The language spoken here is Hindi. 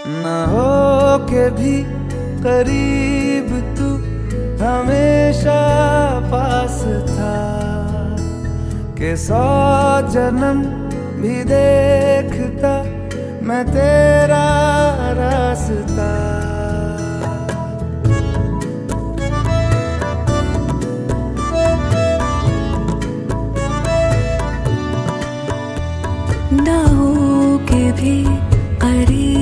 न हो के भी करीब तू हमेशा पास था, के 100 जन्म भी देखता मैं तेरा रास्ता। ना हो के भी करीब